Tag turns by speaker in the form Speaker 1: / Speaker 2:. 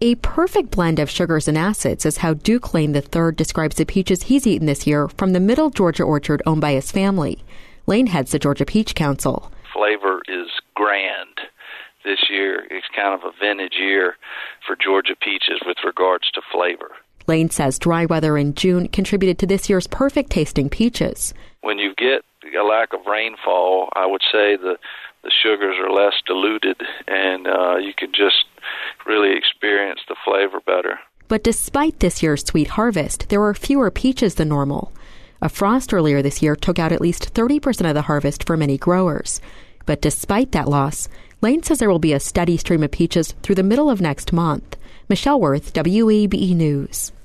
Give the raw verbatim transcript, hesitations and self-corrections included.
Speaker 1: A perfect blend of sugars and acids is how Duke Lane the third describes the peaches he's eaten this year from the Middle Georgia orchard owned by his family. Lane heads the Georgia Peach Council.
Speaker 2: Flavor is grand this year. It's kind of a vintage year for Georgia peaches with regards to flavor.
Speaker 1: Lane says dry weather in June contributed to this year's perfect-tasting peaches.
Speaker 2: When you get a lack of rainfall, I would say the, the sugars are less diluted, and uh, you can just really experience the flavor better.
Speaker 1: But despite this year's sweet harvest, there were fewer peaches than normal. A frost earlier this year took out at least thirty percent of the harvest for many growers. But despite that loss, Lane says there will be a steady stream of peaches through the middle of next month. Michelle Worth, W A B E News.